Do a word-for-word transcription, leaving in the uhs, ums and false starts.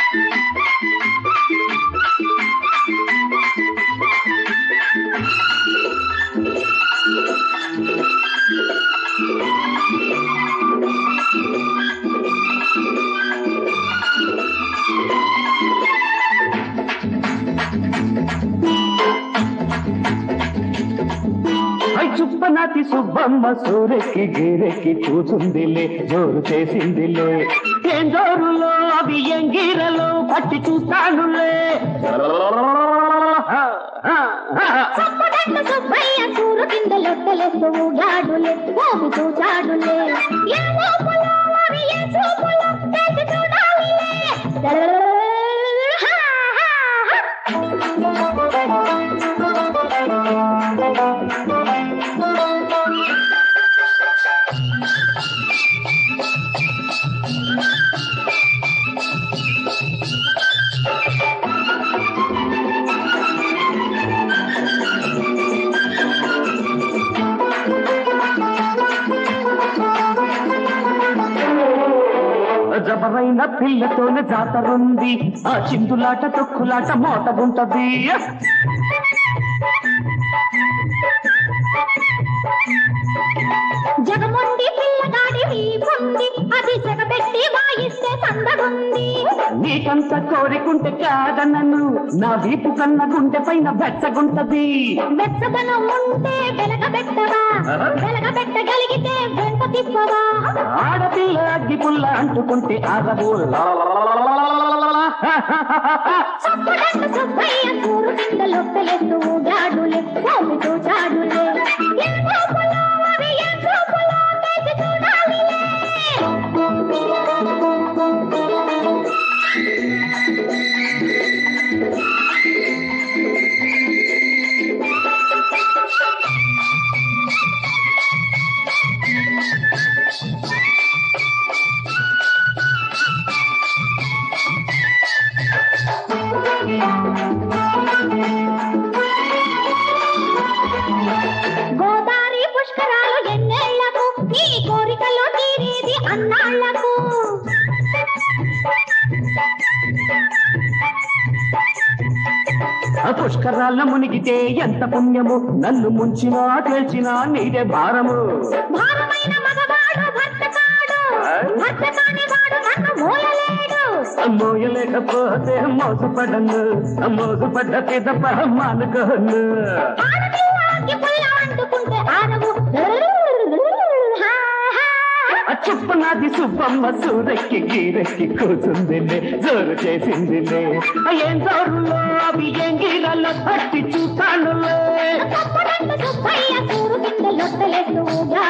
చుప్పనాటి సుబ్బమ్మ సూరెక్కి గీరెక్కి కూచుందిలే జోరు చేసిందిలే ఏం జోరులో అవి ఏం గీరలో పట్టి చూస్తానులే సుబ్బయ్య కూరు కింద లొట్టలేస్తూ ఊగాడులే బాబు చూచాడులే జబరైన పిల్లతోనే జాతరుంది ఆ చిందులాట తొక్కులాట మోతగుంటది జగముంది పిల్లగాడి వీపుంది అది జగబెట్టి వాయిస్తే సందగుంది నీకంత కోరికుంటే కాదనను నా వీపు కన్న గుండె పైన బెచ్చగుంటది బెచ్చదనం ఉంటే వెలగబెట్టవా వెలగబెట్టగలిగితే వెంట తిప్పవా ఆడపిల్ల అగ్గి పుల్ల అంటుకుంటే ఆరబు సుబ్బయ్య కూరు కింద లొట్టలేస్తూ ఊగాడులే బాబు చూచాడులే గోదావరి పుష్కరాలు ఎన్నేళ్లకు నీ కోరికలో తీరేది అన్నాళ్లకు పుష్కరాల్లో మునిగితే ఎంత పుణ్యము నన్ను ముంచినా తేల్చినా నీదే భారము భారమైన మగవాడు భర్త కాడు భర్త కాని వాడు నన్ను మోయలేడు మోయలేకపోతే మోసపడను మోసపడ్డ పిదప మానుకోను అంటుకుంటే ఆనవు చుప్పనాది సుబ్బమ్మ సూరెక్కి గీరెక్కి కూర్చుందిలే జోరు చేసిందిలే ఏం జోరులో అవి ఏం గీరల్లో పట్టి చూస్తానులే సుబ్బయ్య కూరు కింద లొట్టలేస్తూ